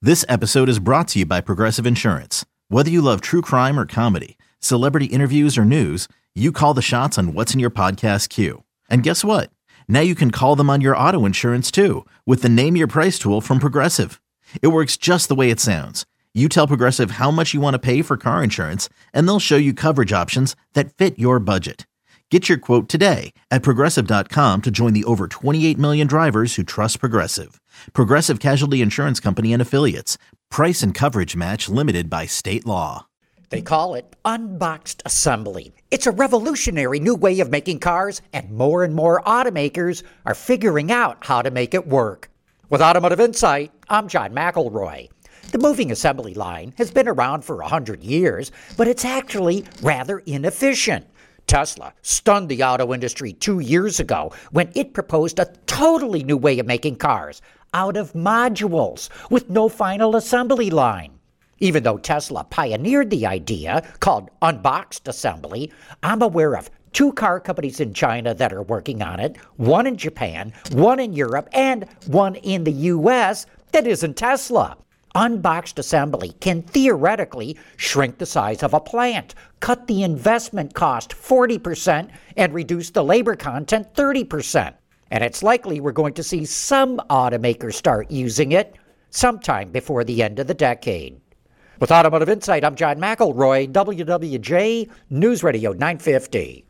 This episode is brought to you by Progressive Insurance. Whether you love true crime or comedy, celebrity interviews or news, you call the shots on what's in your podcast queue. And guess what? Now you can call them on your auto insurance too with the Name Your Price tool from Progressive. It works just the way it sounds. You tell Progressive how much you want to pay for car insurance, and they'll show you coverage options that fit your budget. Get your quote today at Progressive.com to join the over 28 million drivers who trust Progressive. Progressive Casualty Insurance Company and Affiliates. Price and coverage match limited by state law. They call it unboxed assembly. It's a revolutionary new way of making cars, and more automakers are figuring out how to make it work. With Automotive Insight, I'm John McElroy. The moving assembly line has been around for 100 years, but it's actually rather inefficient. Tesla stunned the auto industry 2 years ago when it proposed a totally new way of making cars out of modules with no final assembly line. Even though Tesla pioneered the idea called unboxed assembly, I'm aware of 2 car companies in China that are working on it, 1 in Japan, 1 in Europe, and 1 in the US that isn't Tesla. Unboxed assembly can theoretically shrink the size of a plant, cut the investment cost 40%, and reduce the labor content 30%. And it's likely we're going to see some automakers start using it sometime before the end of the decade. With Automotive Insight, I'm John McElroy, WWJ News Radio 950.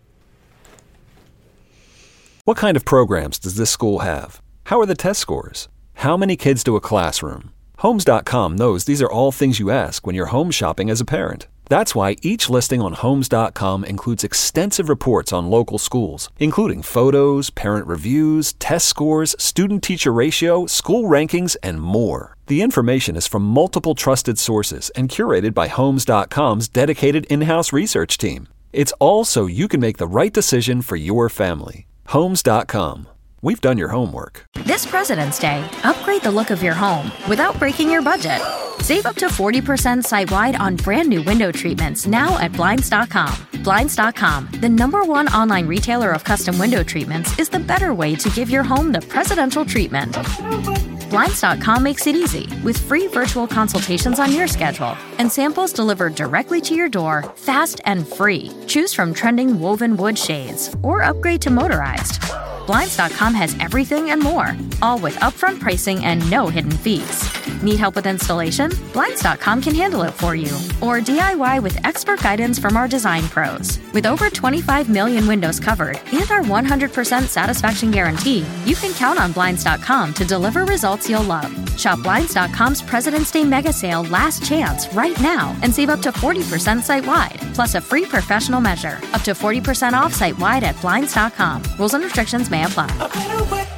What kind of programs does this school have? How are the test scores? How many kids to a classroom? Homes.com knows these are all things you ask when you're home shopping as a parent. That's why each listing on Homes.com includes extensive reports on local schools, including photos, parent reviews, test scores, student-teacher ratio, school rankings, and more. The information is from multiple trusted sources and curated by Homes.com's dedicated in-house research team. It's all so you can make the right decision for your family. Homes.com. We've done your homework. This President's Day, upgrade the look of your home without breaking your budget. Save up to 40% site-wide on brand new window treatments now at Blinds.com. Blinds.com, the #1 online retailer of custom window treatments, is the better way to give your home the presidential treatment. Blinds.com makes it easy with free virtual consultations on your schedule and samples delivered directly to your door, fast and free. Choose from trending woven wood shades or upgrade to motorized. Blinds.com has everything and more, all with upfront pricing and no hidden fees. Need help with installation? Blinds.com can handle it for you. Or DIY with expert guidance from our design pros. With over 25 million windows covered and our 100% satisfaction guarantee, you can count on Blinds.com to deliver results you'll love. Shop Blinds.com's President's Day Mega Sale Last Chance right now and save up to 40% site-wide, plus a free professional measure. Up to 40% off site-wide at Blinds.com. Rules and restrictions may apply.